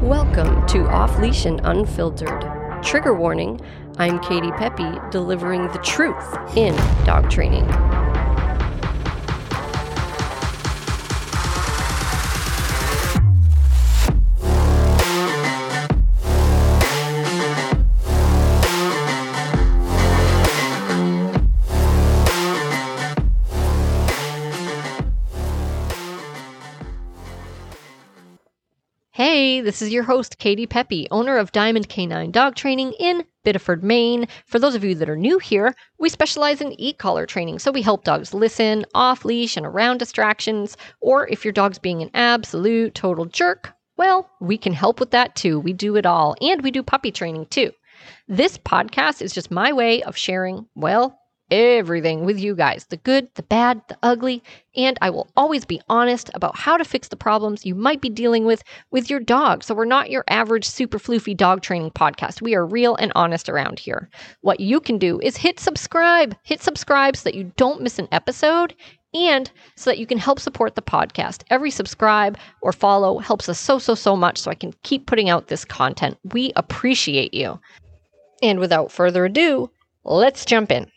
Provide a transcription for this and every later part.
Welcome to Off Leash and Unfiltered. Trigger warning, I'm Katie Pepe, delivering the truth in dog training. Hey, this is your host, Katie Pepe, owner of Diamond Canine Dog Training in Biddeford, Maine. For those of you that are new here, we specialize in e-collar training, so we help dogs listen, off-leash, and around distractions, or if your dog's being an absolute total jerk, well, we can help with that too. We do it all, and we do puppy training too. This podcast is just my way of sharing, well, everything with you guys, the good, the bad, the ugly, and I will always be honest about how to fix the problems you might be dealing with your dog. So we're not your average super floofy dog training podcast. We are real and honest around here. What you can do is hit subscribe so that you don't miss an episode and so that you can help support the podcast. Every subscribe or follow helps us so much so I can keep putting out this content. We appreciate you. And without further ado, let's jump in.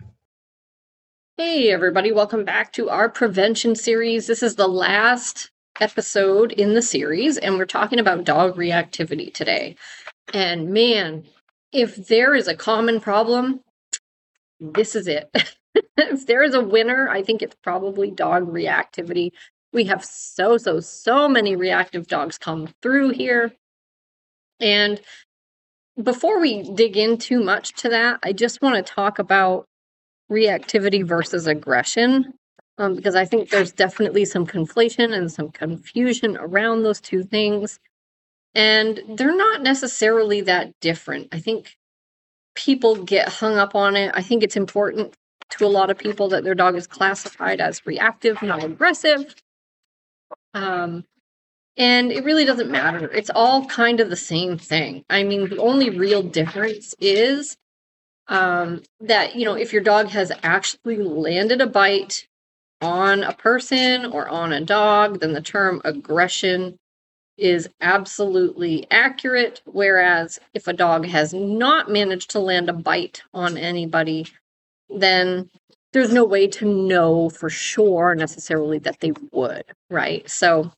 Hey everybody, welcome back to our prevention series. This is the last episode in the series, and we're talking about dog reactivity today. And man, if there is a common problem, this is it. If there is a winner, I think it's probably dog reactivity. We have so many reactive dogs come through here. And before we dig in too much to that, I just want to talk about reactivity versus aggression, because I think there's definitely some conflation and some confusion around those two things, and they're not necessarily that different. I think people get hung up on it. I think it's important to a lot of people that their dog is classified as reactive, not aggressive, and it really doesn't matter. It's all kind of the same thing. I mean, the only real difference is that, if your dog has actually landed a bite on a person or on a dog, then the term aggression is absolutely accurate. Whereas if a dog has not managed to land a bite on anybody, then there's no way to know for sure necessarily that they would, right? So,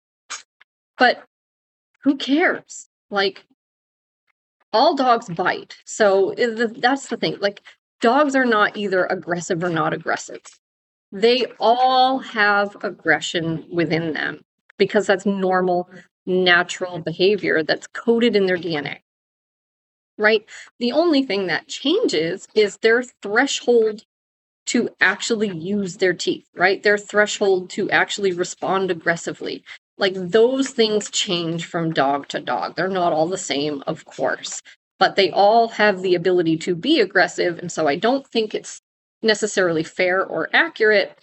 but who cares? All dogs bite. So that's the thing. Dogs are not either aggressive or not aggressive. They all have aggression within them because that's normal, natural behavior that's coded in their DNA, right? The only thing that changes is their threshold to actually use their teeth, right? Their threshold to actually respond aggressively. Those things change from dog to dog. They're not all the same, of course, but they all have the ability to be aggressive. And so I don't think it's necessarily fair or accurate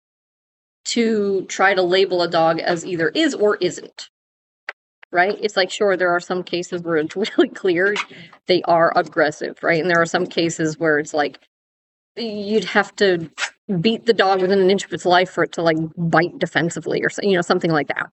to try to label a dog as either is or isn't, right? It's sure, there are some cases where it's really clear they are aggressive, right? And there are some cases where it's you'd have to beat the dog within an inch of its life for it to bite defensively or something like that.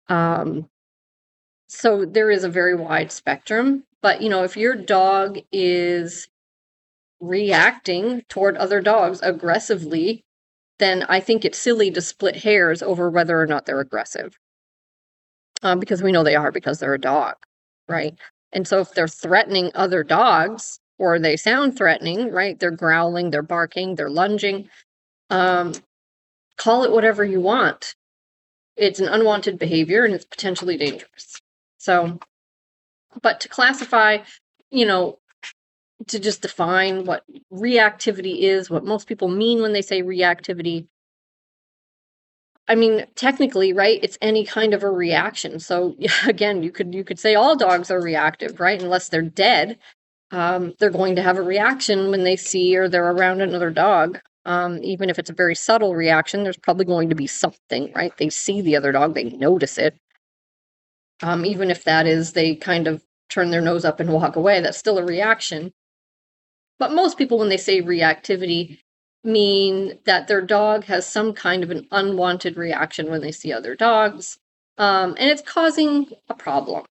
So there is a very wide spectrum, but if your dog is reacting toward other dogs aggressively, then I think it's silly to split hairs over whether or not they're aggressive. Because we know they are because they're a dog, right? And so if they're threatening other dogs or they sound threatening, right? They're growling, they're barking, they're lunging, call it whatever you want. It's an unwanted behavior and it's potentially dangerous. So, but to classify, to just define what reactivity is, what most people mean when they say reactivity, I mean, technically, right, it's any kind of a reaction. So again, you could say all dogs are reactive, right? Unless they're dead, they're going to have a reaction when they see or they're around another dog. Even if it's a very subtle reaction, there's probably going to be something, right? They see the other dog, they notice it. Even if that is, they kind of turn their nose up and walk away, that's still a reaction. But most people, when they say reactivity, mean that their dog has some kind of an unwanted reaction when they see other dogs. And it's causing a problem,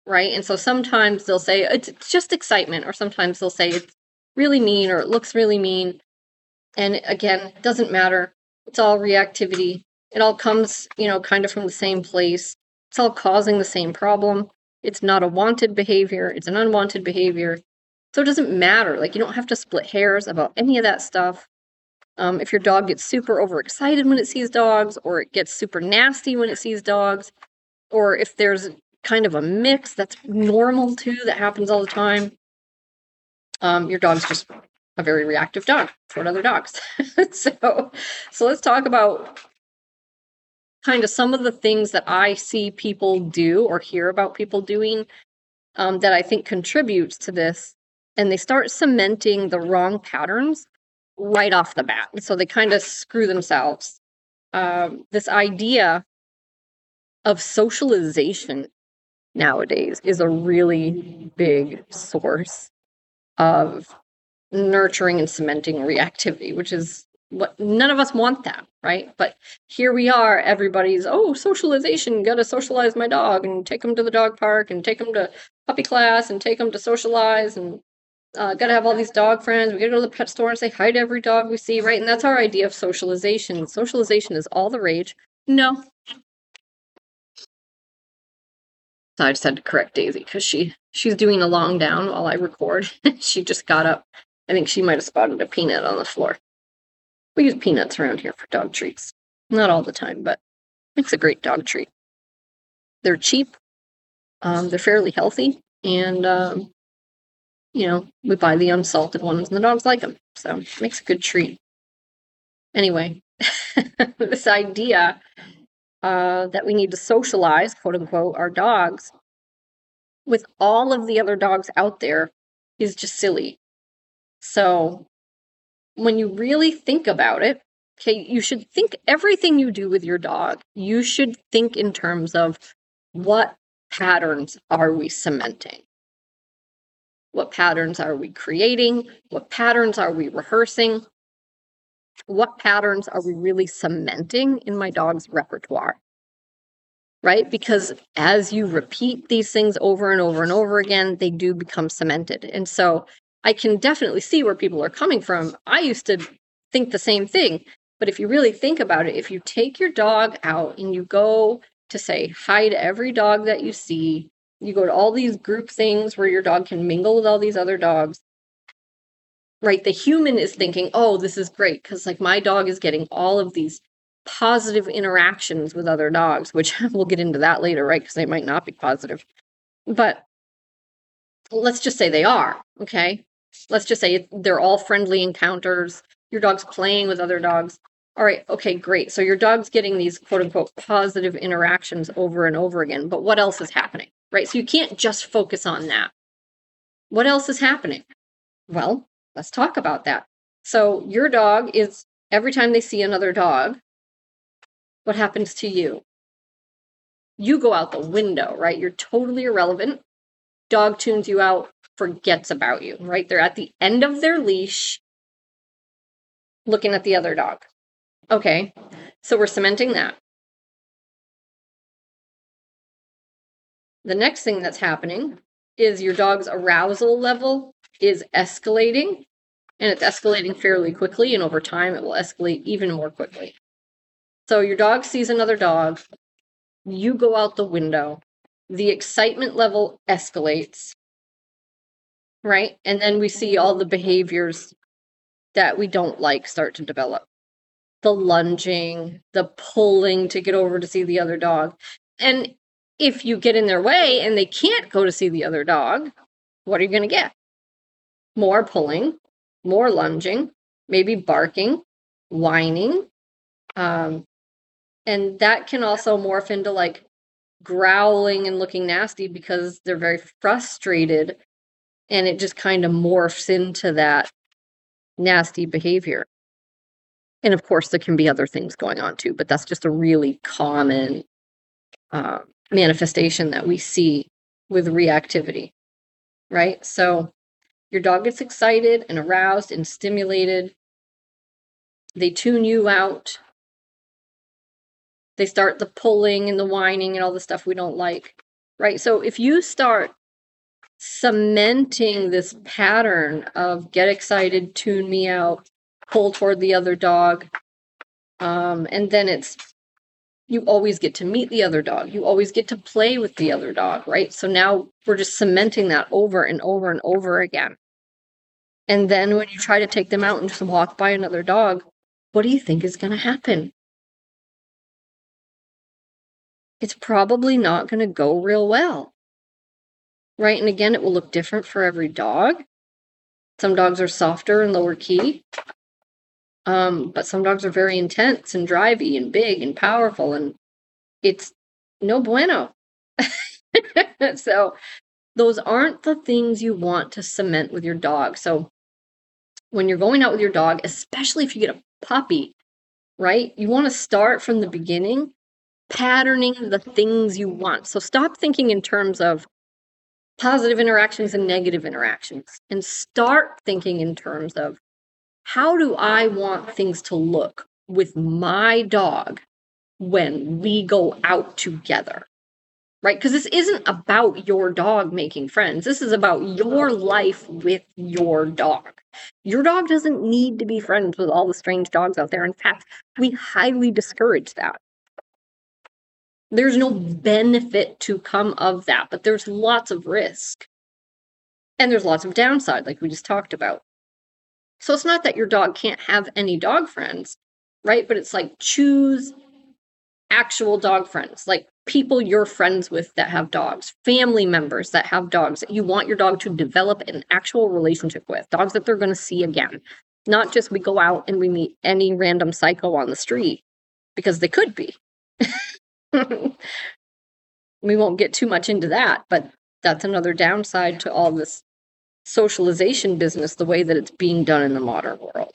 right? And so sometimes they'll say it's just excitement, or sometimes they'll say it's really mean or it looks really mean. And again, it doesn't matter. It's all reactivity. It all comes, kind of from the same place. It's all causing the same problem. It's not a wanted behavior. It's an unwanted behavior. So it doesn't matter. Like, you don't have to split hairs about any of that stuff. If your dog gets super overexcited when it sees dogs, or it gets super nasty when it sees dogs, or if there's kind of a mix that's normal too, that happens all the time, your dog's just a very reactive dog toward other dogs. So let's talk about kind of some of the things that I see people do or hear about people doing that I think contributes to this. And they start cementing the wrong patterns right off the bat. And so they kind of screw themselves. This idea of socialization nowadays is a really big source of nurturing and cementing reactivity, which is what none of us want that, right? But here we are, everybody's, socialization, gotta socialize my dog and take him to the dog park and take him to puppy class and take him to socialize and gotta have all these dog friends. We gotta go to the pet store and say hi to every dog we see, right? And that's our idea of socialization. Socialization is all the rage. No. So I just had to correct Daisy because she's doing a long down while I record. She just got up. I think she might have spotted a peanut on the floor. We use peanuts around here for dog treats. Not all the time, but it's a great dog treat. They're cheap. They're fairly healthy. And, we buy the unsalted ones and the dogs like them. So it makes a good treat. Anyway, this idea that we need to socialize, quote unquote, our dogs with all of the other dogs out there is just silly. So when you really think about it, okay, you should think everything you do with your dog, you should think in terms of what patterns are we cementing? What patterns are we creating? What patterns are we rehearsing? What patterns are we really cementing in my dog's repertoire? Right? Because as you repeat these things over and over and over again, they do become cemented. And so I can definitely see where people are coming from. I used to think the same thing. But if you really think about it, if you take your dog out and you go to say hi to every dog that you see, you go to all these group things where your dog can mingle with all these other dogs, right? The human is thinking, oh, this is great because like my dog is getting all of these positive interactions with other dogs, which we'll get into that later, right? Because they might not be positive. But let's just say they are, okay? Let's just say they're all friendly encounters. Your dog's playing with other dogs. All right, okay, great. So your dog's getting these quote unquote positive interactions over and over again. But what else is happening, right? So you can't just focus on that. What else is happening? Well, let's talk about that. So your dog is, every time they see another dog, what happens to you? You go out the window, right? You're totally irrelevant. Dog tunes you out, forgets about you, right? They're at the end of their leash looking at the other dog. Okay, so we're cementing that. The next thing that's happening is your dog's arousal level is escalating, and it's escalating fairly quickly, and over time it will escalate even more quickly. So your dog sees another dog, you go out the window, the excitement level escalates, right? And then we see all the behaviors that we don't like start to develop. The lunging, the pulling to get over to see the other dog. And if you get in their way and they can't go to see the other dog, what are you going to get? More pulling, more lunging, maybe barking, whining. And that can also morph into like growling and looking nasty because they're very frustrated, and it just kind of morphs into that nasty behavior. And of course, there can be other things going on too, but that's just a really common manifestation that we see with reactivity, right? So your dog gets excited and aroused and stimulated. They tune you out. They start the pulling and the whining and all the stuff we don't like. right? So if you start cementing this pattern of get excited, tune me out, pull toward the other dog, and then it's you always get to meet the other dog. You always get to play with the other dog, right? So now we're just cementing that over and over and over again. And then when you try to take them out and just walk by another dog, what do you think is going to happen? It's probably not going to go real well, right? And again, it will look different for every dog. Some dogs are softer and lower key. But some dogs are very intense and drivey and big and powerful, and it's no bueno. So those aren't the things you want to cement with your dog. So when you're going out with your dog, especially if you get a puppy, right, you want to start from the beginning, patterning the things you want. So stop thinking in terms of positive interactions and negative interactions, and start thinking in terms of how do I want things to look with my dog when we go out together, right? Because this isn't about your dog making friends. This is about your life with your dog. Your dog doesn't need to be friends with all the strange dogs out there. In fact, we highly discourage that. There's no benefit to come of that, but there's lots of risk. And there's lots of downside, like we just talked about. So it's not that your dog can't have any dog friends, right? But it's like choose actual dog friends, like people you're friends with that have dogs, family members that have dogs that you want your dog to develop an actual relationship with, dogs that they're going to see again. Not just we go out and we meet any random psycho on the street, because they could be. We won't get too much into that, but that's another downside to all this socialization business, the way that it's being done in the modern world.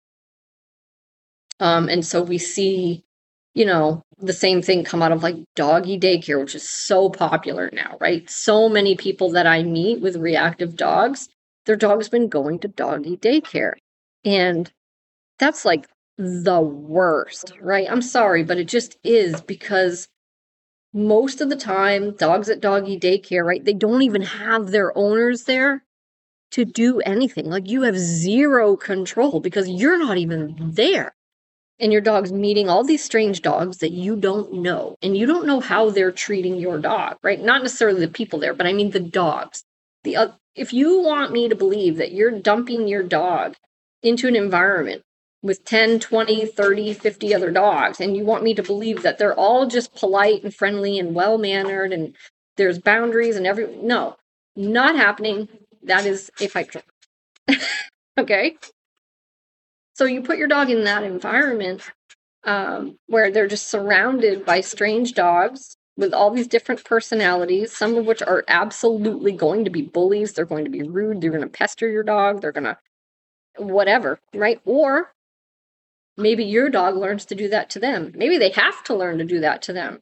And so we see, the same thing come out of like doggy daycare, which is so popular now, right? So many people that I meet with reactive dogs, their dog's been going to doggy daycare. And that's like the worst, right? I'm sorry, but it just is, because most of the time, dogs at doggy daycare, right, they don't even have their owners there to do anything. Like, you have zero control because you're not even there. And your dog's meeting all these strange dogs that you don't know. And you don't know how they're treating your dog, right? Not necessarily the people there, but I mean the dogs. If you want me to believe that you're dumping your dog into an environment with 10, 20, 30, 50 other dogs, and you want me to believe that they're all just polite and friendly and well-mannered and there's boundaries and no, not happening. That is a pipe dream. Okay? So you put your dog in that environment where they're just surrounded by strange dogs with all these different personalities, some of which are absolutely going to be bullies. They're going to be rude. They're going to pester your dog. They're going to whatever, right? Or maybe your dog learns to do that to them. Maybe they have to learn to do that to them.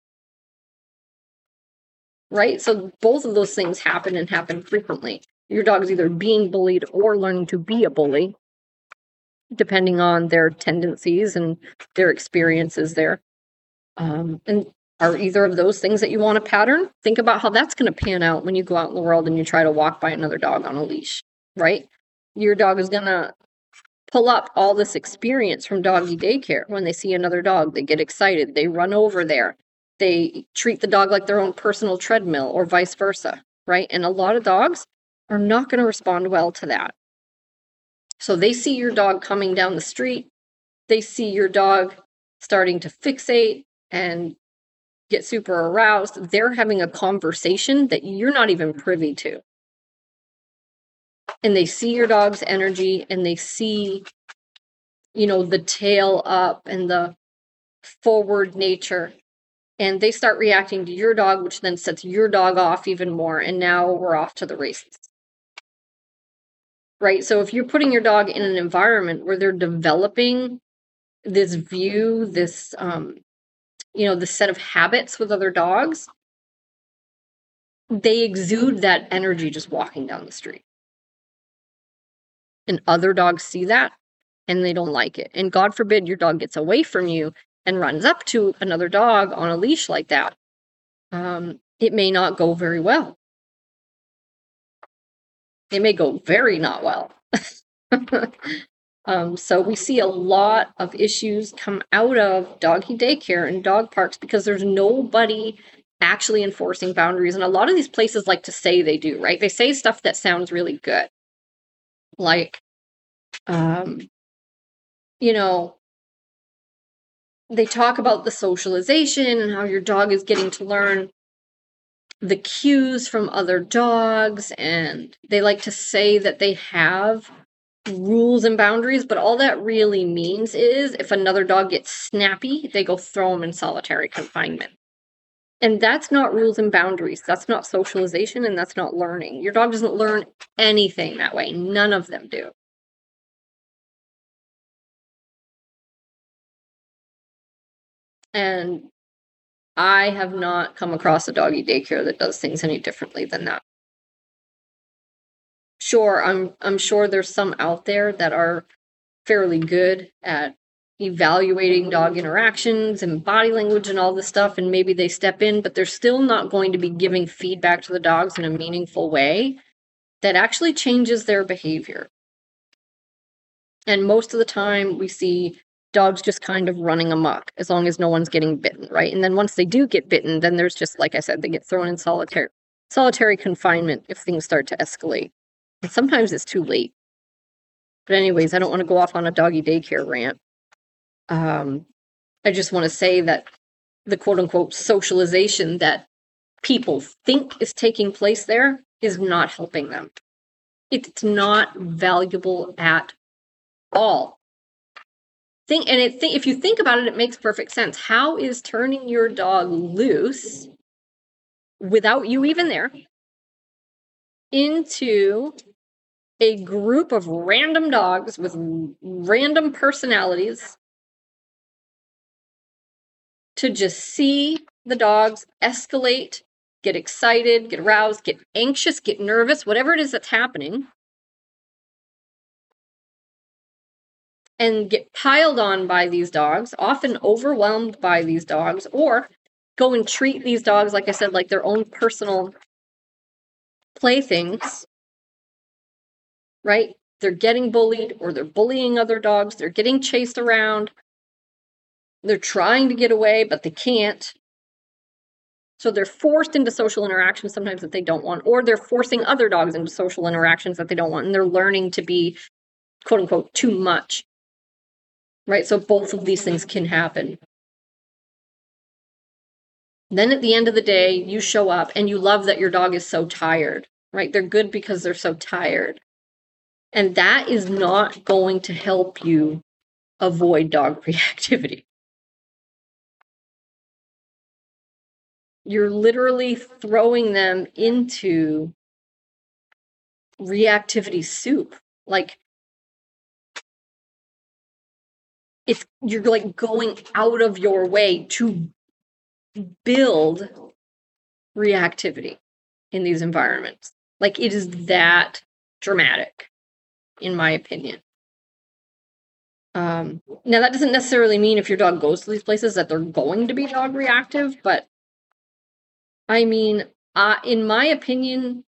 Right? So both of those things happen and happen frequently. Your dog's either being bullied or learning to be a bully, depending on their tendencies and their experiences there. And are either of those things that you want to pattern? Think about how that's going to pan out when you go out in the world and you try to walk by another dog on a leash, right? Your dog is going to pull up all this experience from doggy daycare. When they see another dog, they get excited. They run over there. They treat the dog like their own personal treadmill, or vice versa, right? And a lot of dogs are not going to respond well to that. So they see your dog coming down the street. They see your dog starting to fixate and get super aroused. They're having a conversation that you're not even privy to. And they see your dog's energy, and they see, the tail up and the forward nature. And they start reacting to your dog, which then sets your dog off even more. And now we're off to the races. Right? So if you're putting your dog in an environment where they're developing this view, this, this set of habits with other dogs, they exude that energy just walking down the street. And other dogs see that and they don't like it. And God forbid your dog gets away from you and runs up to another dog on a leash like that. it may not go very well. It may go very not well. So we see a lot of issues come out of doggy daycare and dog parks because there's nobody actually enforcing boundaries. And a lot of these places like to say they do, right? They say stuff that sounds really good. Like, you know, they talk about the socialization and how your dog is getting to learn the cues from other dogs. And they like to say that they have rules and boundaries, but all that really means is if another dog gets snappy, they go throw them in solitary confinement. And that's not rules and boundaries. That's not socialization, and that's not learning. Your dog doesn't learn anything that way. None of them do. And I have not come across a doggy daycare that does things any differently than that. Sure, I'm sure there's some out there that are fairly good at evaluating dog interactions and body language and all this stuff, and maybe they step in, but they're still not going to be giving feedback to the dogs in a meaningful way that actually changes their behavior. And most of the time we see dogs just kind of running amok as long as no one's getting bitten, right? And then once they do get bitten, then there's just, like I said, they get thrown in solitary confinement if things start to escalate. And sometimes it's too late. But anyways, I don't want to go off on a doggy daycare rant. I just want to say that the quote-unquote socialization that people think is taking place there is not helping them. It's not valuable at all. If you think about it, it makes perfect sense. How is turning your dog loose without you even there into a group of random dogs with random personalities to just see the dogs escalate, get excited, get aroused, get anxious, get nervous, whatever it is that's happening, and get piled on by these dogs, often overwhelmed by these dogs, or go and treat these dogs, like I said, like their own personal playthings, right? They're getting bullied, or they're bullying other dogs, they're getting chased around, they're trying to get away, but they can't. So they're forced into social interactions sometimes that they don't want, or they're forcing other dogs into social interactions that they don't want, and they're learning to be, quote unquote, too much. Right? So both of these things can happen. Then at the end of the day, you show up and you love that your dog is so tired, right? They're good because they're so tired. And that is not going to help you avoid dog reactivity. You're literally throwing them into reactivity soup. Like, you're like going out of your way to build reactivity in these environments. Like, it is that dramatic, in my opinion. Now, that doesn't necessarily mean if your dog goes to these places that they're going to be dog reactive, but I mean, in my opinion,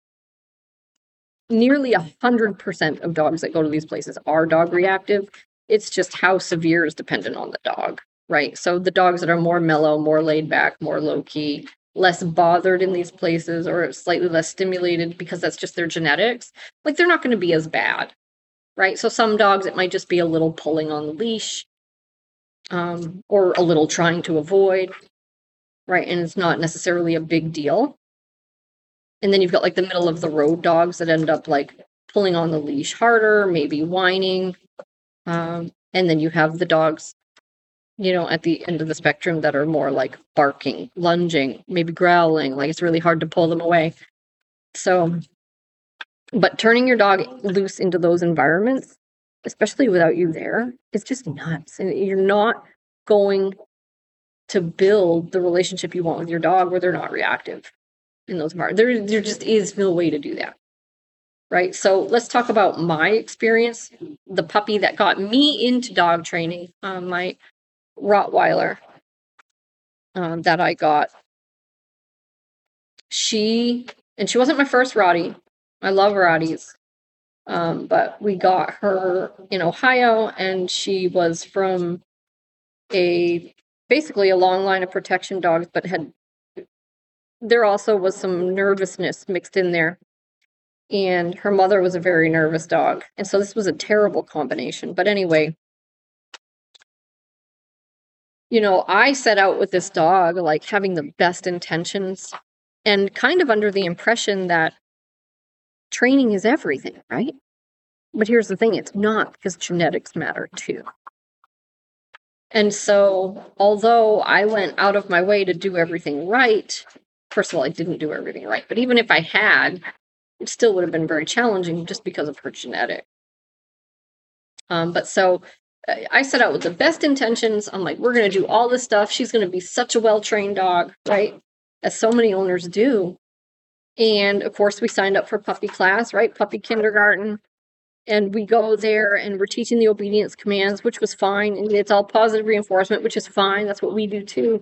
nearly 100% of dogs that go to these places are dog reactive. It's just how severe is dependent on the dog, right? So the dogs that are more mellow, more laid back, more low key, less bothered in these places, or slightly less stimulated because that's just their genetics, like they're not going to be as bad, right? So some dogs, it might just be a little pulling on the leash, or a little trying to avoid, right? And it's not necessarily a big deal. And then you've got like the middle of the road dogs that end up like pulling on the leash harder, maybe whining. And then you have the dogs, at the end of the spectrum that are more like barking, lunging, maybe growling, like it's really hard to pull them away. So, but turning your dog loose into those environments, especially without you there, is just nuts. And you're not going to build the relationship you want with your dog where they're not reactive in those environments. There just is no way to do that. Right? So let's talk about my experience. The puppy that got me into dog training, my Rottweiler that I got and she wasn't my first Rottie. I love Rotties. But we got her in Ohio, and she was from basically a long line of protection dogs, but there also was some nervousness mixed in there. And her mother was a very nervous dog. And so this was a terrible combination. But anyway, I set out with this dog, like having the best intentions and kind of under the impression that training is everything, right? But here's the thing, it's not, because genetics matter too. And so, although I went out of my way to do everything right, first of all, I didn't do everything right, but even if I had, it still would have been very challenging just because of her genetic. But so I set out with the best intentions. I'm like, we're going to do all this stuff. She's going to be such a well-trained dog, right? As so many owners do. And of course, we signed up for puppy class, right? Puppy kindergarten. And we go there and we're teaching the obedience commands, which was fine. And it's all positive reinforcement, which is fine. That's what we do too.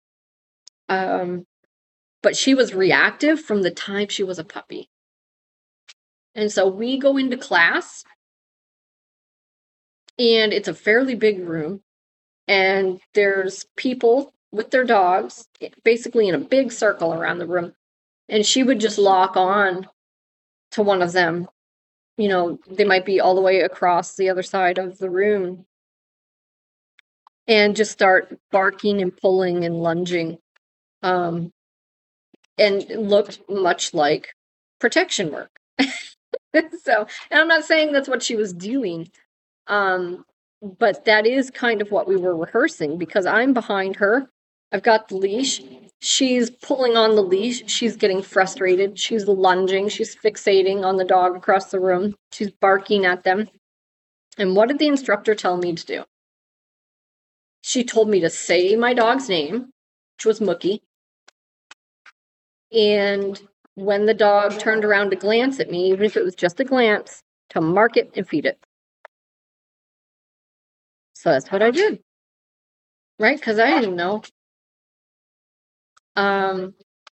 But she was reactive from the time she was a puppy. And so we go into class, and it's a fairly big room, and there's people with their dogs basically in a big circle around the room. And she would just lock on to one of them. They might be all the way across the other side of the room, and just start barking and pulling and lunging. And it looked much like protection work. So, and I'm not saying that's what she was doing, but that is kind of what we were rehearsing, because I'm behind her. I've got the leash. She's pulling on the leash. She's getting frustrated. She's lunging. She's fixating on the dog across the room. She's barking at them. And what did the instructor tell me to do? She told me to say my dog's name, which was Mookie. And when the dog turned around to glance at me, even if it was just a glance, to mark it and feed it. So that's what I did. Right? Because I didn't know. And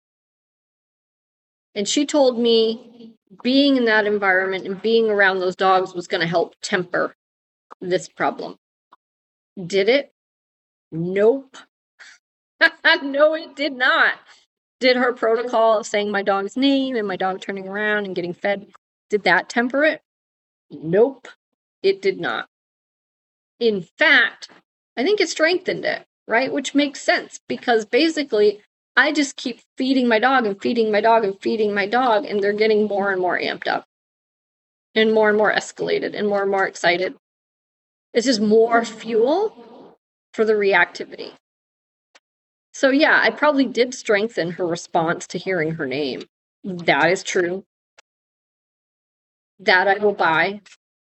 she told me being in that environment and being around those dogs was going to help temper this problem. Did it? Nope. No, it did not. Did her protocol of saying my dog's name and my dog turning around and getting fed, did that temper it? Nope, it did not. In fact, I think it strengthened it, right? Which makes sense, because basically I just keep feeding my dog and feeding my dog and feeding my dog, and they're getting more and more amped up and more escalated and more excited. It's just more fuel for the reactivity. So yeah, I probably did strengthen her response to hearing her name. That is true. That I will buy.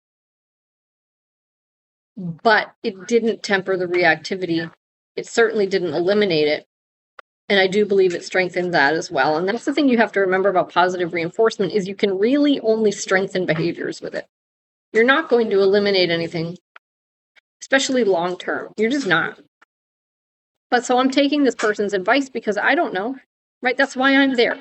But it didn't temper the reactivity. It certainly didn't eliminate it. And I do believe it strengthened that as well. And that's the thing you have to remember about positive reinforcement, is you can really only strengthen behaviors with it. You're not going to eliminate anything, especially long term. You're just not. But so I'm taking this person's advice because I don't know, right? That's why I'm there.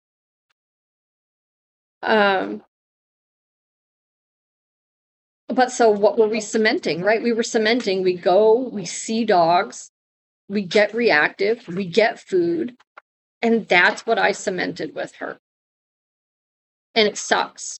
But so what were we cementing, right? We were cementing, we go, we see dogs, we get reactive, we get food, and that's what I cemented with her. And it sucks.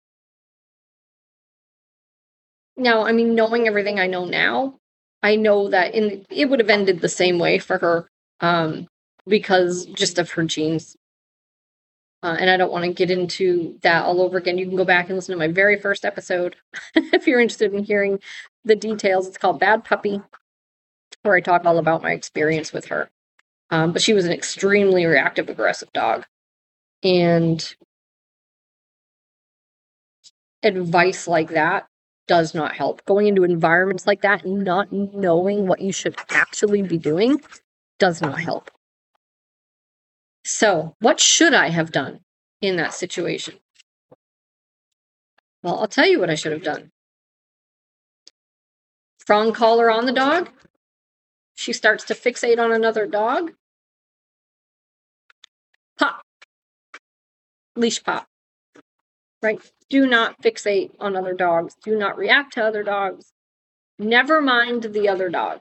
Now, I mean, knowing everything I know now, I know that it would have ended the same way for her, because just of her genes. And I don't want to get into that all over again. You can go back and listen to my very first episode if you're interested in hearing the details. It's called Bad Puppy, where I talk all about my experience with her. But she was an extremely reactive, aggressive dog. And advice like that does not help. Going into environments like that and not knowing what you should actually be doing does not help. So, what should I have done in that situation? Well, I'll tell you what I should have done. Prong collar on the dog. She starts to fixate on another dog. Pop. leash pop, right? Do not fixate on other dogs. Do not react to other dogs. Never mind the other dogs.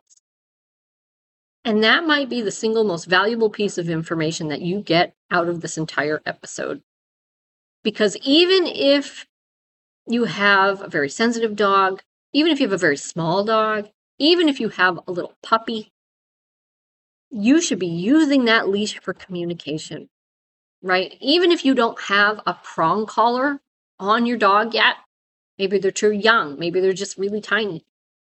And that might be the single most valuable piece of information that you get out of this entire episode. Because even if you have a very sensitive dog, even if you have a very small dog, even if you have a little puppy, you should be using that leash for communication, right? Even if you don't have a prong collar on your dog yet, maybe they're too young, maybe they're just really tiny.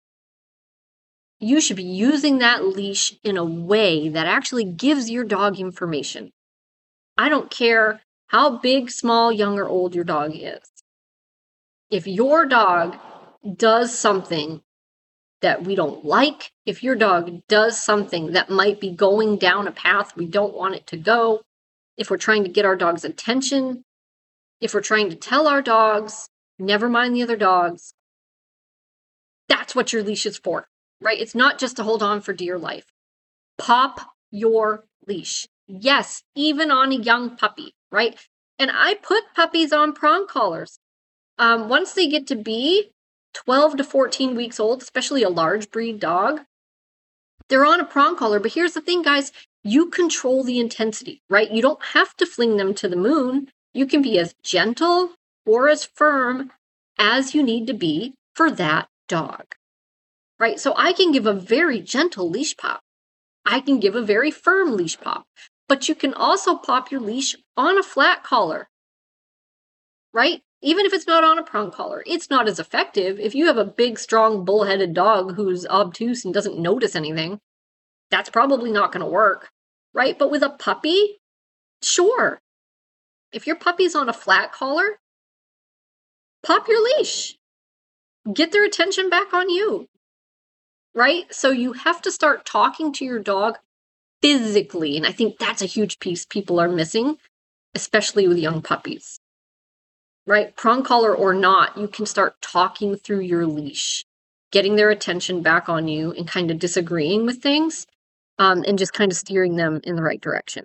You should be using that leash in a way that actually gives your dog information. I don't care how big, small, young, or old your dog is. If your dog does something that we don't like, if your dog does something that might be going down a path we don't want it to go, if we're trying to get our dog's attention, if we're trying to tell our dogs, never mind the other dogs, that's what your leash is for, right? It's not just to hold on for dear life. Pop your leash. Yes, even on a young puppy, right? And I put puppies on prong collars. Once they get to be 12 to 14 weeks old, especially a large breed dog, they're on a prong collar. But here's the thing, guys, you control the intensity, right? You don't have to fling them to the moon. You can be as gentle or as firm as you need to be for that dog, right? So I can give a very gentle leash pop. I can give a very firm leash pop, but you can also pop your leash on a flat collar, right? Even if it's not on a prong collar, it's not as effective. If you have a big, strong, bull-headed dog who's obtuse and doesn't notice anything, that's probably not going to work, right? But with a puppy, sure. If your puppy's on a flat collar, pop your leash. Get their attention back on you, right? So you have to start talking to your dog physically, and I think that's a huge piece people are missing, especially with young puppies. Right? Prong collar or not, you can start talking through your leash, getting their attention back on you and kind of disagreeing with things and just kind of steering them in the right direction.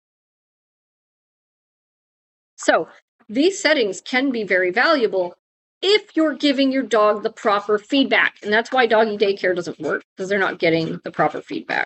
So these settings can be very valuable if you're giving your dog the proper feedback. And that's why doggy daycare doesn't work, because they're not getting the proper feedback.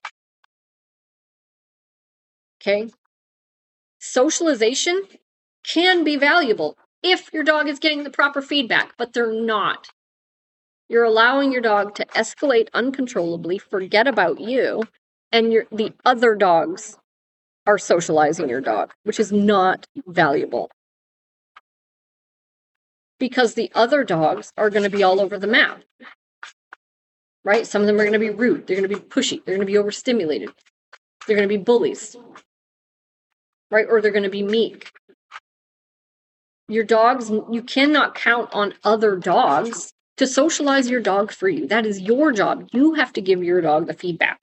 Okay? Socialization can be valuable if your dog is getting the proper feedback, but they're not. You're allowing your dog to escalate uncontrollably, forget about you, and the other dogs are socializing your dog, which is not valuable. Because the other dogs are going to be all over the map, right? Some of them are going to be rude. They're going to be pushy. They're going to be overstimulated. They're going to be bullies, right? Or they're going to be meek. Your dogs, you cannot count on other dogs to socialize your dog for you. That is your job. You have to give your dog the feedback.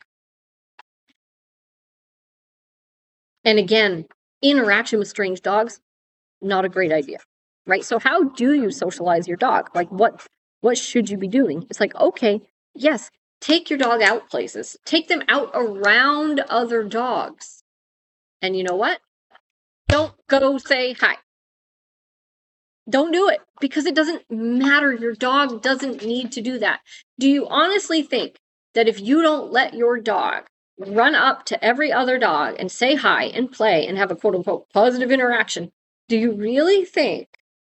And again, interaction with strange dogs, not a great idea, right? So how do you socialize your dog? Like what should you be doing? It's like, okay, yes, take your dog out places. Take them out around other dogs. And you know what? Don't go say hi. Don't do it, because it doesn't matter. Your dog doesn't need to do that. Do you honestly think that if you don't let your dog run up to every other dog and say hi and play and have a quote unquote positive interaction, do you really think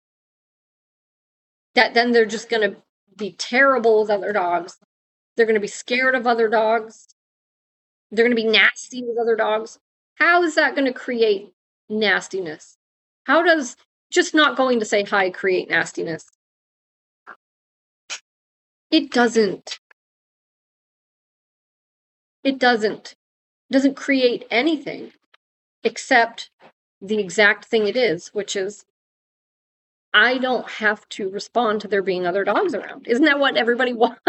that then they're just going to be terrible with other dogs? They're going to be scared of other dogs. They're going to be nasty with other dogs. How is that going to create nastiness? How does just not going to say hi create nastiness? It doesn't. It doesn't create anything except the exact thing it is, which is I don't have to respond to there being other dogs around. Isn't that what everybody wants?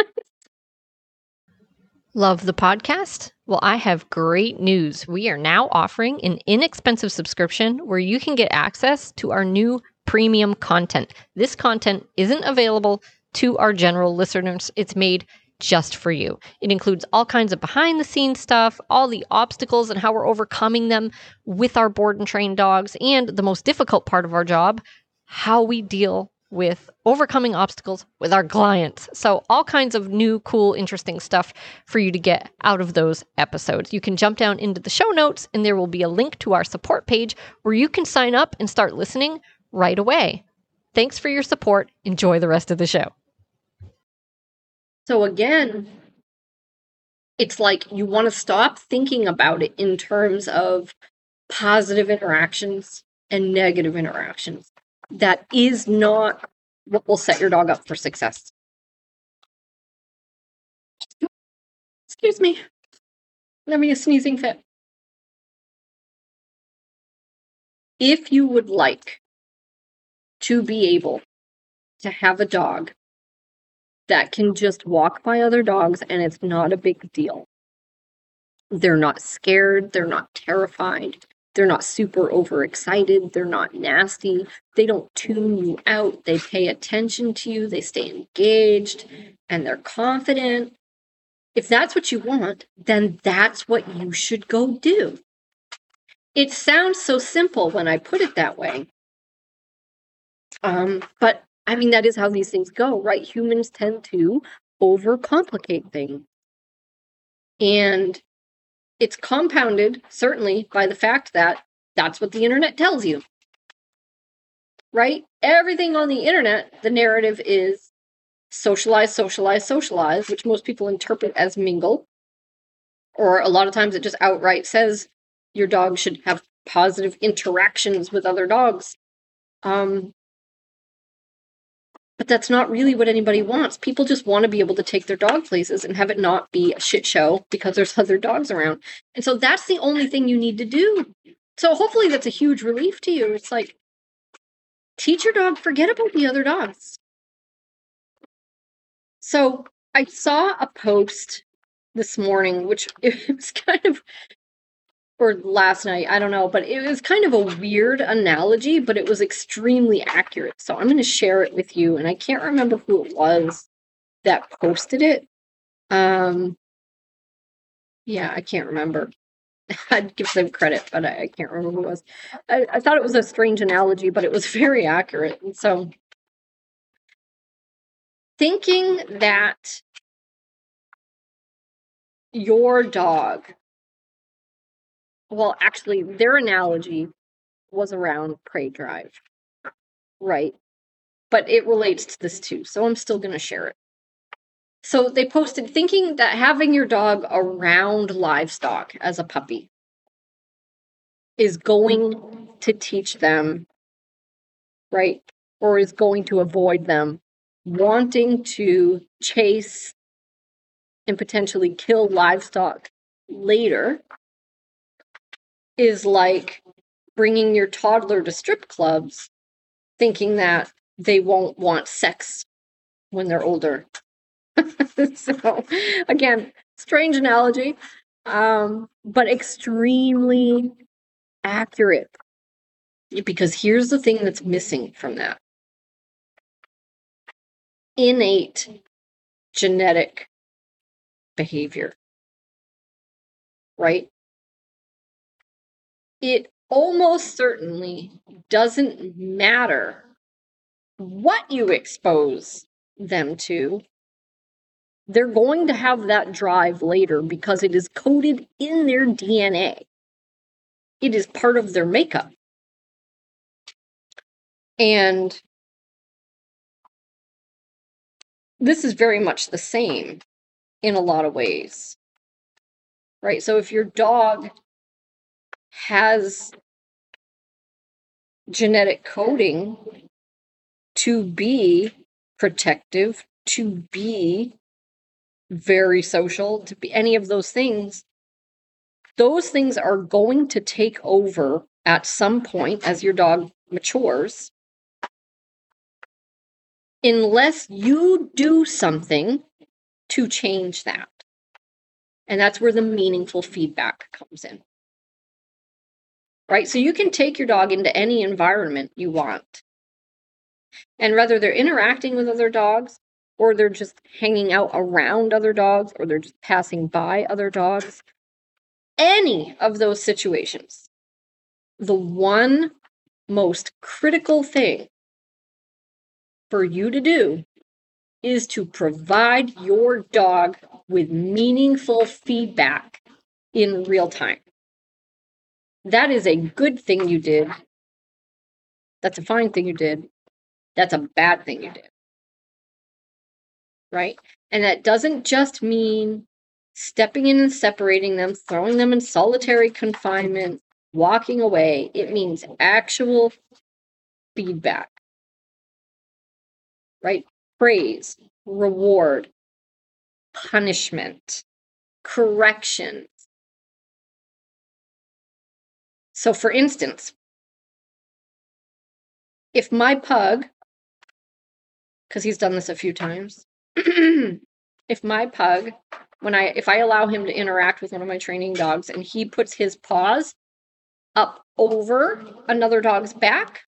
Love the podcast? Well, I have great news. We are now offering an inexpensive subscription where you can get access to our new premium content. This content isn't available to our general listeners. It's made just for you. It includes all kinds of behind the scenes stuff, all the obstacles and how we're overcoming them with our board and trained dogs, and the most difficult part of our job, how we deal with overcoming obstacles with our clients. So all kinds of new, cool, interesting stuff for you to get out of those episodes. You can jump down into the show notes and there will be a link to our support page where you can sign up and start listening right away. Thanks for your support. Enjoy the rest of the show. So again, it's like you want to stop thinking about it in terms of positive interactions and negative interactions. That is not what will set your dog up for success. Excuse me. I'm having a sneezing fit. If you would like to be able to have a dog that can just walk by other dogs and it's not a big deal, they're not scared, they're not terrified, they're not super overexcited, they're not nasty, they don't tune you out, they pay attention to you, they stay engaged, and they're confident. If that's what you want, then that's what you should go do. It sounds so simple when I put it that way. But I mean, that is how these things go, right? Humans tend to overcomplicate things. And it's compounded, certainly, by the fact that that's what the internet tells you. Right? Everything on the internet, the narrative is socialize, socialize, socialize, which most people interpret as mingle. Or a lot of times it just outright says your dog should have positive interactions with other dogs. But that's not really what anybody wants. People just want to be able to take their dog places and have it not be a shit show because there's other dogs around. And so that's the only thing you need to do. So hopefully that's a huge relief to you. It's like, teach your dog, forget about the other dogs. So I saw a post this morning, which it was kind of, or last night, I don't know, but it was kind of a weird analogy, but it was extremely accurate. So I'm going to share it with you, and I can't remember who it was that posted it. Yeah, I can't remember. I'd give them credit, but I can't remember who it was. I thought it was a strange analogy, but it was very accurate. And so thinking that your dog, well, actually, their analogy was around prey drive, right? But it relates to this too, so I'm still going to share it. So they posted, thinking that having your dog around livestock as a puppy is going to teach them, right? Or is going to avoid them wanting to chase and potentially kill livestock later is like bringing your toddler to strip clubs, thinking that they won't want sex when they're older. So, again, strange analogy, but extremely accurate. Because here's the thing that's missing from that. Innate genetic behavior, right? It almost certainly doesn't matter what you expose them to. They're going to have that drive later because it is coded in their DNA. It is part of their makeup. And this is very much the same in a lot of ways, right? So if your dog has genetic coding to be protective, to be very social, to be any of those things are going to take over at some point as your dog matures, unless you do something to change that. And that's where the meaningful feedback comes in. Right? So you can take your dog into any environment you want. And whether they're interacting with other dogs or they're just hanging out around other dogs, or they're just passing by other dogs. Any of those situations, the one most critical thing for you to do is to provide your dog with meaningful feedback in real time. That is a good thing you did. That's a fine thing you did. That's a bad thing you did. Right? And that doesn't just mean stepping in and separating them, throwing them in solitary confinement, walking away. It means actual feedback. Right? Praise, reward, punishment, correction. So, for instance, if my pug, because he's done this a few times, if my pug, if I allow him to interact with one of my training dogs and he puts his paws up over another dog's back,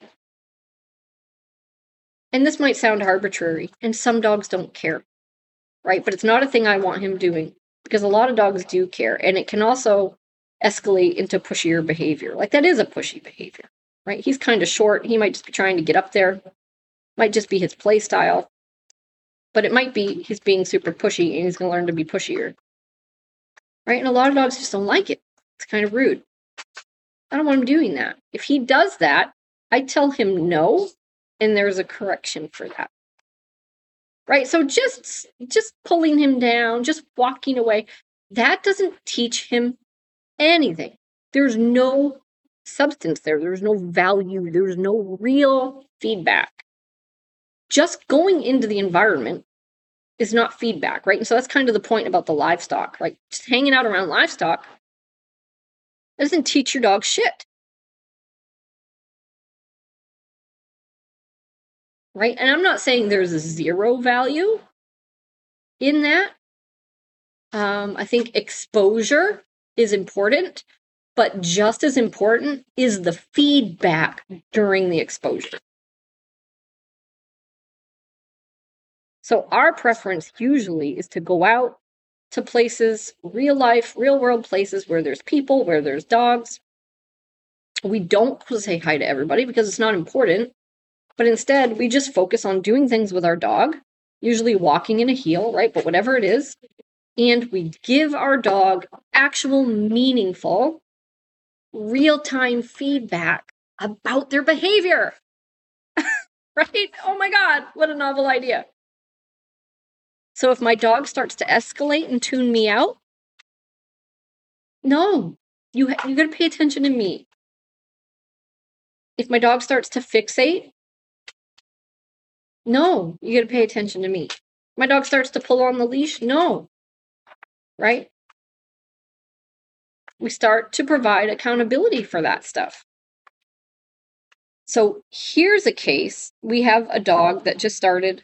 and this might sound arbitrary, and some dogs don't care, right? But it's not a thing I want him doing, because a lot of dogs do care, and it can also escalate into pushier behavior. Like, that is a pushy behavior, right? He's kind of short. He might just be trying to get up there. Might just be his play style. But it might be he's being super pushy and he's going to learn to be pushier. Right? And a lot of dogs just don't like it. It's kind of rude. I don't want him doing that. If he does that, I tell him no, and there's a correction for that. Right? So just pulling him down, just walking away, that doesn't teach him anything. There's no substance there. There's no value. There's no real feedback. Just going into the environment is not feedback, right? And so that's kind of the point about the livestock, right? Just hanging out around livestock doesn't teach your dog shit. Right? And I'm not saying there's a zero value in that. I think exposure is important, but just as important is the feedback during the exposure. So our preference usually is to go out to places, real life, real world places where there's people, where there's dogs. We don't say hi to everybody because it's not important, but instead we just focus on doing things with our dog, usually walking in a heel, right? But whatever it is, and we give our dog actual, meaningful, real-time feedback about their behavior. Right? Oh my God, what a novel idea. So if my dog starts to escalate and tune me out, no, you got to pay attention to me. If my dog starts to fixate, no, you got to pay attention to me. My dog starts to pull on the leash, no. Right? We start to provide accountability for that stuff. So here's a case. We have a dog that just started.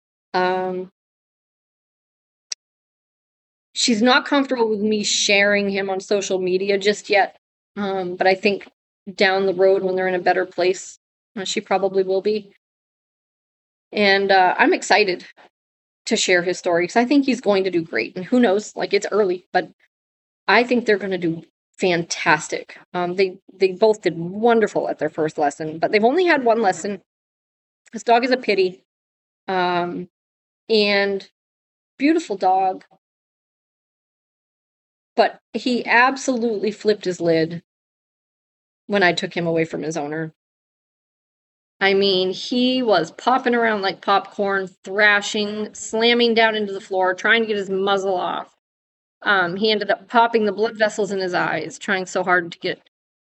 She's not comfortable with me sharing him on social media just yet. But I think down the road when they're in a better place, she probably will be. And I'm excited to share his story because I think he's going to do great. And who knows, like, it's early, but I think they're going to do fantastic. They both did wonderful at their first lesson, but they've only had one lesson. This dog is a pitty. And beautiful dog. But he absolutely flipped his lid when I took him away from his owner. I mean, he was popping around like popcorn, thrashing, slamming down into the floor, trying to get his muzzle off. He ended up popping the blood vessels in his eyes, trying so hard to get,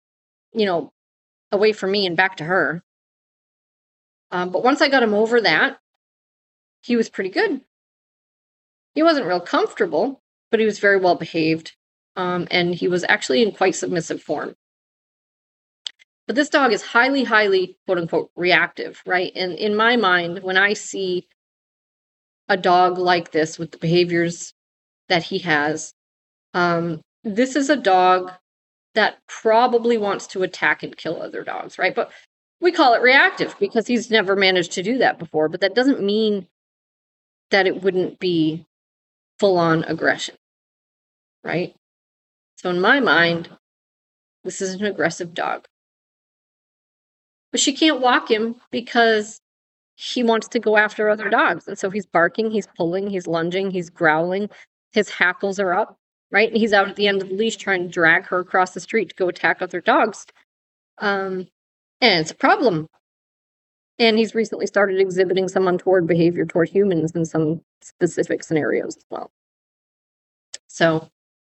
away from me and back to her. But once I got him over that, he was pretty good. He wasn't real comfortable, but he was very well behaved. And he was actually in quite submissive form. But this dog is highly, highly, quote unquote, reactive, right? And in my mind, when I see a dog like this with the behaviors that he has, this is a dog that probably wants to attack and kill other dogs, right? But we call it reactive because he's never managed to do that before. But that doesn't mean that it wouldn't be full-on aggression, right? So in my mind, this is an aggressive dog. But she can't walk him because he wants to go after other dogs. And so he's barking, he's pulling, he's lunging, he's growling. His hackles are up, right? And he's out at the end of the leash trying to drag her across the street to go attack other dogs. And it's a problem. And he's recently started exhibiting some untoward behavior toward humans in some specific scenarios as well. So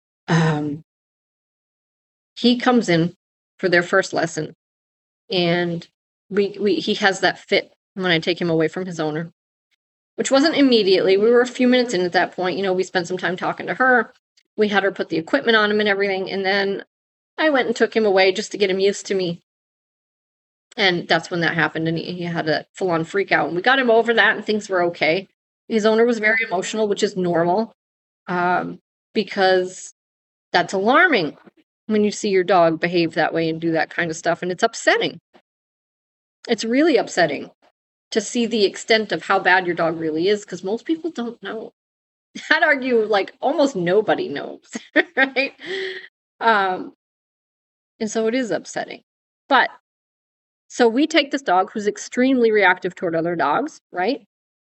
he comes in for their first lesson, and he has that fit when I take him away from his owner, which wasn't immediately. We were a few minutes in at that point. You know, we spent some time talking to her. We had her put the equipment on him and everything. And then I went and took him away just to get him used to me. And that's when that happened. And he had a full-on freak out. And we got him over that and things were okay. His owner was very emotional, which is normal, because that's alarming when you see your dog behave that way and do that kind of stuff. And it's upsetting. It's really upsetting to see the extent of how bad your dog really is, because most people don't know. I'd argue like almost nobody knows, right? And so it is upsetting. But so we take this dog who's extremely reactive toward other dogs, right?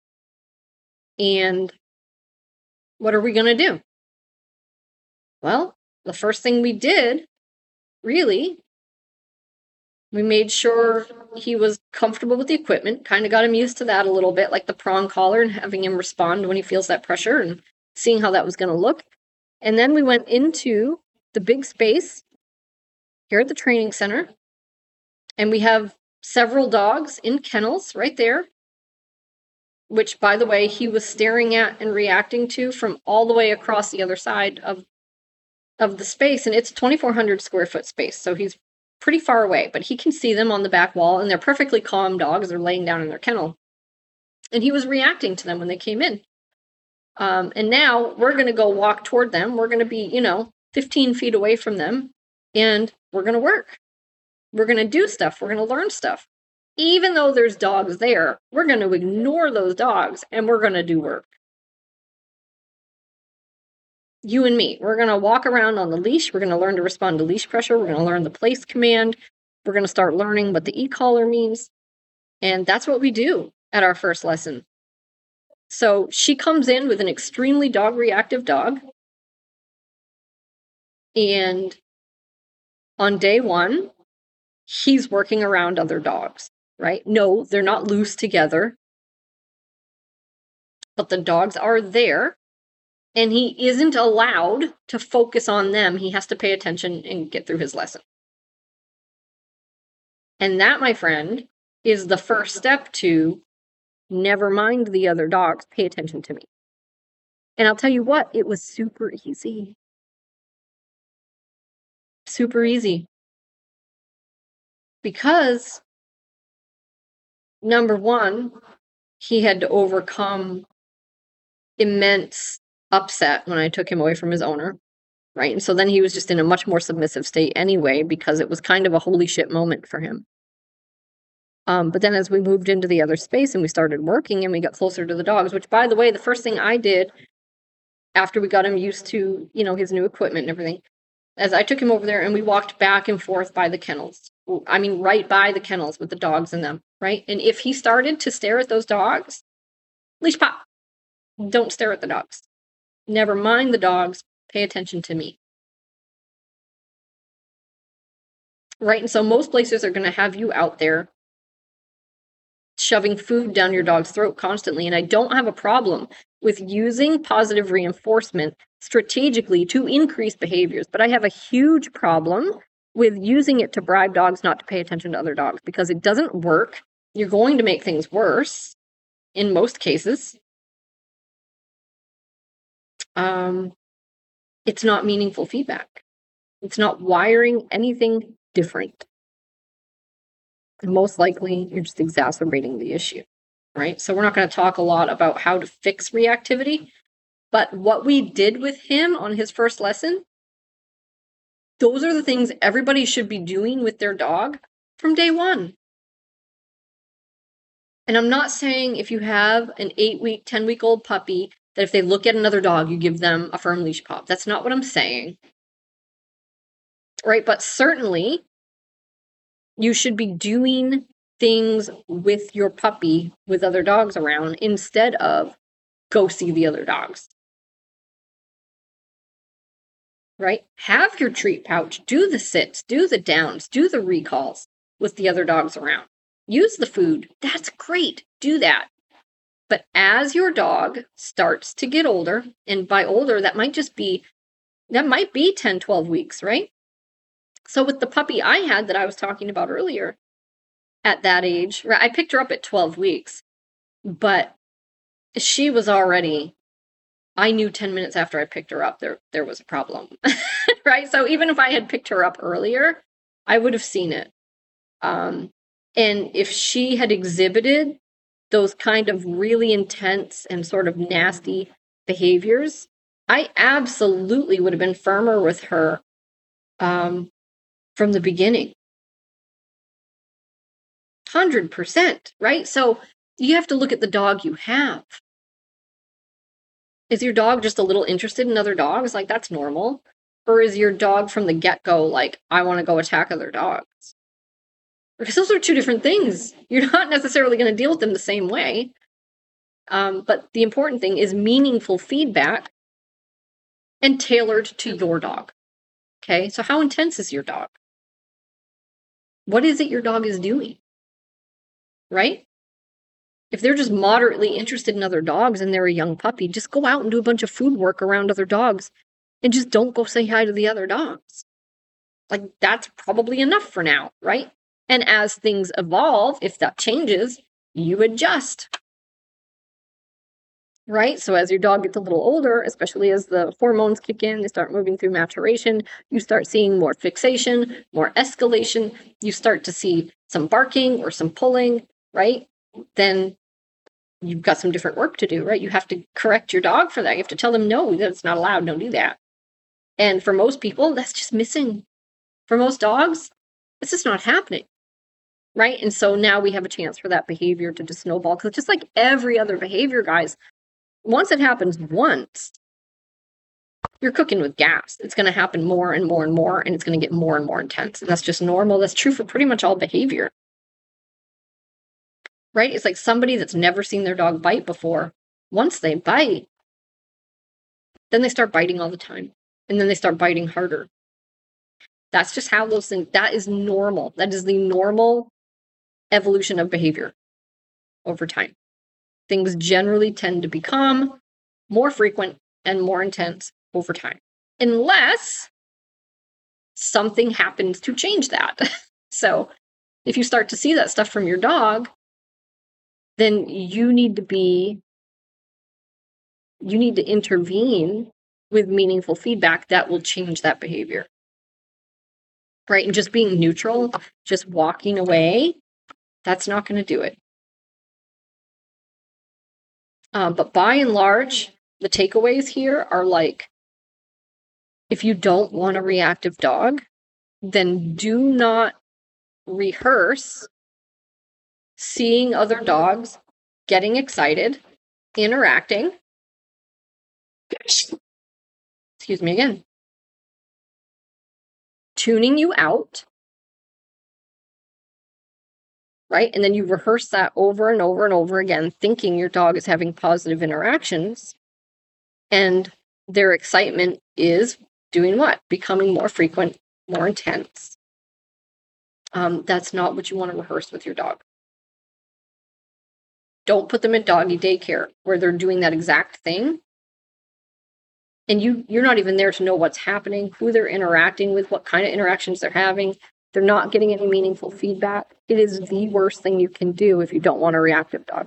And what are we going to do? Well, the first thing we did, really, we made sure he was comfortable with the equipment, kind of got him used to that a little bit, like the prong collar and having him respond when he feels that pressure and seeing how that was going to look. And then we went into the big space here at the training center, and we have several dogs in kennels right there, which, by the way, he was staring at and reacting to from all the way across the other side of the space. And it's a 2,400 square foot space, so he's pretty far away, but he can see them on the back wall, and they're perfectly calm dogs. They're laying down in their kennel. And he was reacting to them when they came in. And now we're going to go walk toward them. We're going to be, 15 feet away from them, and we're going to work. We're going to do stuff. We're going to learn stuff. Even though there's dogs there, we're going to ignore those dogs, and we're going to do work. You and me, we're going to walk around on the leash. We're going to learn to respond to leash pressure. We're going to learn the place command. We're going to start learning what the e-collar means. And that's what we do at our first lesson. So she comes in with an extremely dog-reactive dog. And on day one, he's working around other dogs, right? No, they're not loose together. But the dogs are there. And he isn't allowed to focus on them. He has to pay attention and get through his lesson. And that, my friend, is the first step to never mind the other dogs. Pay attention to me. And I'll tell you what, it was super easy. Super easy. Because, number one, he had to overcome immense upset when I took him away from his owner, right? And so then he was just in a much more submissive state anyway, because it was kind of a holy shit moment for him. But then as we moved into the other space and we started working and we got closer to the dogs, which, by the way, the first thing I did after we got him used to, his new equipment and everything, as I took him over there and we walked back and forth by the kennels. I mean, right by the kennels with the dogs in them, right? And if he started to stare at those dogs, leash pop. Don't stare at the dogs. Never mind the dogs. Pay attention to me. Right? And so most places are going to have you out there shoving food down your dog's throat constantly. And I don't have a problem with using positive reinforcement strategically to increase behaviors. But I have a huge problem with using it to bribe dogs not to pay attention to other dogs, because it doesn't work. You're going to make things worse in most cases. It's not meaningful feedback. It's not wiring anything different. And most likely, you're just exacerbating the issue, right? So we're not going to talk a lot about how to fix reactivity, but what we did with him on his first lesson, those are the things everybody should be doing with their dog from day one. And I'm not saying if you have an 8-week, 10-week-old puppy, that if they look at another dog, you give them a firm leash pop. That's not what I'm saying. Right? But certainly, you should be doing things with your puppy with other dogs around instead of go see the other dogs. Right? Have your treat pouch, do the sits, do the downs, do the recalls with the other dogs around. Use the food. That's great. Do that. But as your dog starts to get older, and by older, that might be 10, 12 weeks, right? So with the puppy I had that I was talking about earlier, at that age, I picked her up at 12 weeks, but she was already, I knew 10 minutes after I picked her up, there was a problem, right? So even if I had picked her up earlier, I would have seen it. And if she had exhibited those kind of really intense and sort of nasty behaviors, I absolutely would have been firmer with her from the beginning. 100%, right? So you have to look at the dog you have. Is your dog just a little interested in other dogs? Like, that's normal. Or is your dog from the get-go like, I want to go attack other dogs? Because those are two different things. You're not necessarily going to deal with them the same way. But the important thing is meaningful feedback and tailored to your dog. Okay, so how intense is your dog? What is it your dog is doing? Right? If they're just moderately interested in other dogs and they're a young puppy, just go out and do a bunch of food work around other dogs and just don't go say hi to the other dogs. Like, that's probably enough for now, right? And as things evolve, if that changes, you adjust. Right? So as your dog gets a little older, especially as the hormones kick in, they start moving through maturation, you start seeing more fixation, more escalation, you start to see some barking or some pulling, right? Then you've got some different work to do, right? You have to correct your dog for that. You have to tell them, no, that's not allowed. Don't do that. And for most people, that's just missing. For most dogs, it's just not happening. Right? And so now we have a chance for that behavior to just snowball. Because just like every other behavior, guys, once it happens once, you're cooking with gas. It's going to happen more and more and more, and it's going to get more and more intense. And that's just normal. That's true for pretty much all behavior. Right? It's like somebody that's never seen their dog bite before. Once they bite, then they start biting all the time. And then they start biting harder. That's just how those things, that is normal. That is the normal evolution of behavior over time. Things generally tend to become more frequent and more intense over time, unless something happens to change that. So if you start to see that stuff from your dog, then you need to intervene with meaningful feedback that will change that behavior. Right? And just being neutral, just walking away, that's not going to do it. But by and large, the takeaways here are like, if you don't want a reactive dog, then do not rehearse seeing other dogs getting excited, interacting. Excuse me again. Tuning you out. Right? And then you rehearse that over and over and over again, thinking your dog is having positive interactions. And their excitement is doing what? Becoming more frequent, more intense. That's not what you want to rehearse with your dog. Don't put them in doggy daycare where they're doing that exact thing. And you're not even there to know what's happening, who they're interacting with, what kind of interactions they're having. They're not getting any meaningful feedback. It is the worst thing you can do if you don't want a reactive dog.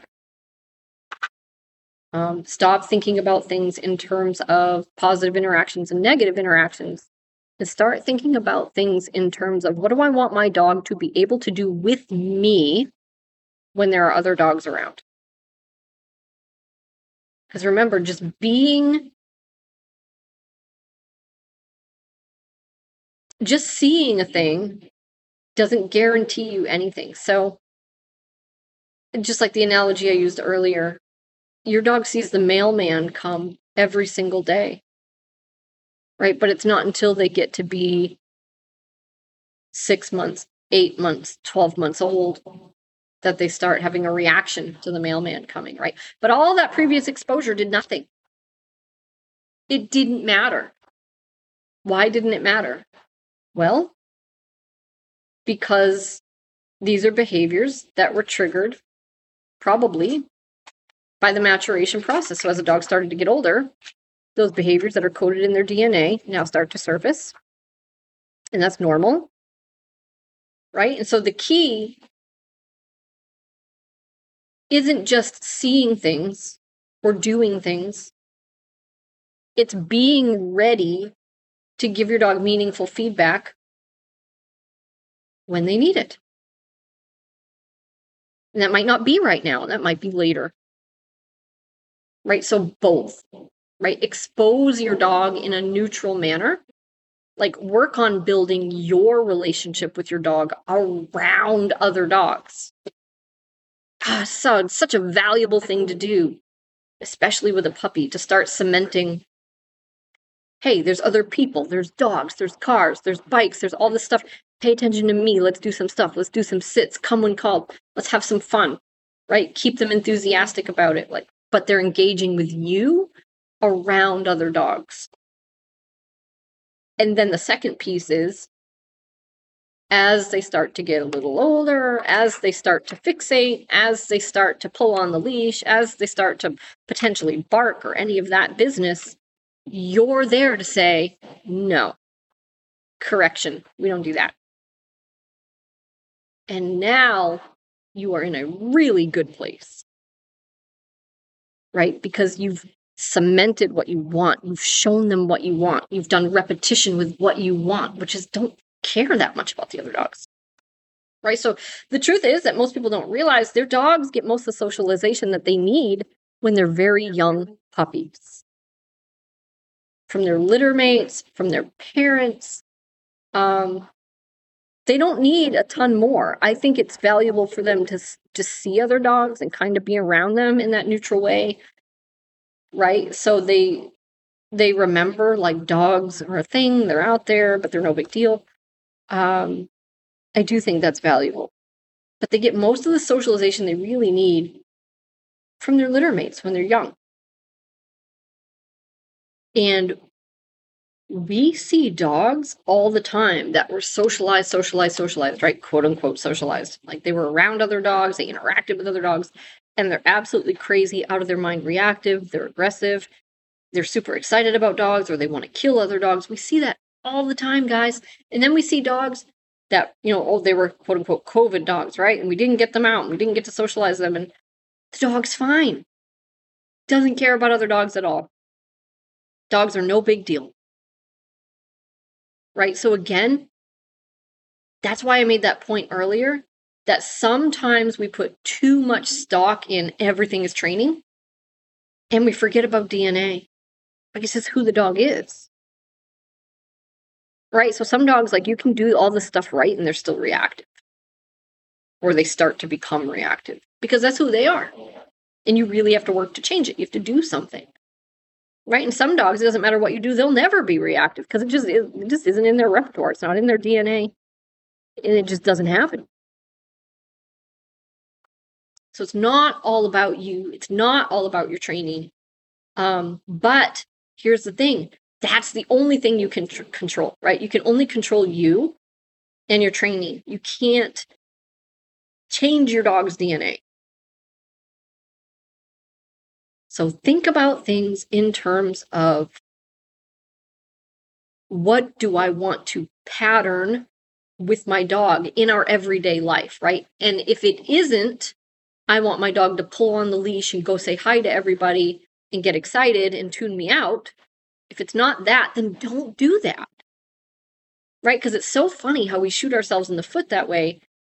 Stop thinking about things in terms of positive interactions and negative interactions, and start thinking about things in terms of, what do I want my dog to be able to do with me when there are other dogs around? Because remember, just seeing a thing doesn't guarantee you anything. So just like the analogy I used earlier, your dog sees the mailman come every single day, right? But it's not until they get to be 6 months, 8 months, 12 months old that they start having a reaction to the mailman coming, right? But all that previous exposure did nothing. It didn't matter. Why didn't it matter? Well, because these are behaviors that were triggered probably by the maturation process. So as the dog started to get older, those behaviors that are coded in their DNA now start to surface. And that's normal, right? And so the key isn't just seeing things or doing things. It's being ready to give your dog meaningful feedback when they need it. And that might not be right now. That might be later. Right? So both, right? Expose your dog in a neutral manner. Like work on building your relationship with your dog around other dogs. So it's such a valuable thing to do, especially with a puppy, to start cementing, hey, there's other people, there's dogs, there's cars, there's bikes, there's all this stuff. Pay attention to me. Let's do some stuff. Let's do some sits. Come when called. Let's have some fun, right? Keep them enthusiastic about it. Like, but they're engaging with you around other dogs. And then the second piece is, as they start to get a little older, as they start to fixate, as they start to pull on the leash, as they start to potentially bark or any of that business, you're there to say, no, correction, we don't do that. And now you are in a really good place, right? Because you've cemented what you want. You've shown them what you want. You've done repetition with what you want, which is don't care that much about the other dogs, right? So the truth is that most people don't realize their dogs get most of the socialization that they need when they're very young puppies. From their litter mates, from their parents. They don't need a ton more. I think it's valuable for them to see other dogs and kind of be around them in that neutral way, right? So they remember like dogs are a thing, they're out there, but they're no big deal. I do think that's valuable. But they get most of the socialization they really need from their litter mates when they're young. And we see dogs all the time that were socialized, right? Quote unquote socialized. Like they were around other dogs, they interacted with other dogs, and they're absolutely crazy, out of their mind reactive, they're aggressive, they're super excited about dogs, or they want to kill other dogs. We see that all the time, guys. And then we see dogs that, they were quote unquote COVID dogs, right? And we didn't get them out, and we didn't get to socialize them, and the dog's fine. Doesn't care about other dogs at all. Dogs are no big deal. Right? So again, that's why I made that point earlier, that sometimes we put too much stock in everything is training, and we forget about DNA. Like it's just who the dog is. Right? So some dogs, like you can do all this stuff right and they're still reactive. Or they start to become reactive. Because that's who they are. And you really have to work to change it. You have to do something. Right? And some dogs, it doesn't matter what you do, they'll never be reactive because it just isn't in their repertoire. It's not in their DNA. And it just doesn't happen. So it's not all about you. It's not all about your training. But here's the thing. That's the only thing you can control, right? You can only control you and your training. You can't change your dog's DNA. So think about things in terms of what do I want to pattern with my dog in our everyday life, right? And if it isn't, I want my dog to pull on the leash and go say hi to everybody and get excited and tune me out. If it's not that, then don't do that, right? Because it's so funny how we shoot ourselves in the foot that way.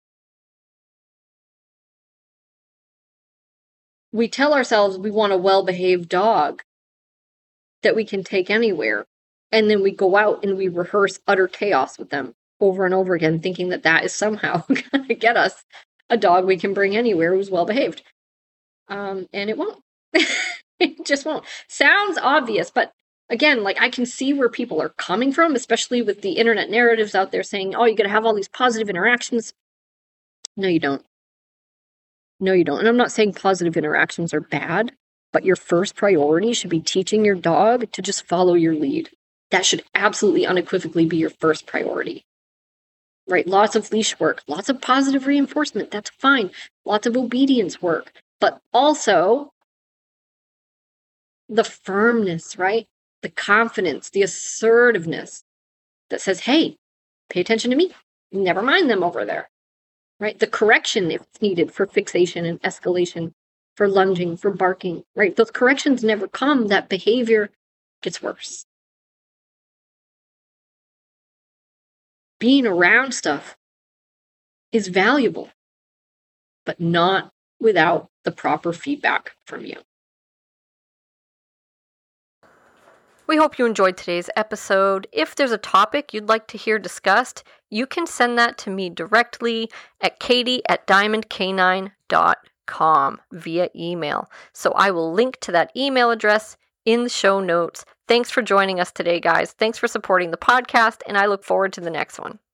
We tell ourselves we want a well-behaved dog that we can take anywhere. And then we go out and we rehearse utter chaos with them over and over again, thinking that is somehow going to get us a dog we can bring anywhere who's well behaved. And it won't. It just won't. Sounds obvious, but again, like I can see where people are coming from, especially with the internet narratives out there saying, oh, you got to have all these positive interactions. No, you don't. No, you don't. And I'm not saying positive interactions are bad, but your first priority should be teaching your dog to just follow your lead. That should absolutely unequivocally be your first priority. Right? Lots of leash work, lots of positive reinforcement. That's fine. Lots of obedience work, but also the firmness, right? The confidence, the assertiveness that says, hey, pay attention to me. Never mind them over there. Right? The correction if it's needed for fixation and escalation, for lunging, for barking, right? Those corrections never come. That behavior gets worse. Being around stuff is valuable, but not without the proper feedback from you. We hope you enjoyed today's episode. If there's a topic you'd like to hear discussed, you can send that to me directly at katie@diamondk9.com via email. So I will link to that email address in the show notes. Thanks for joining us today, guys. Thanks for supporting the podcast, and I look forward to the next one.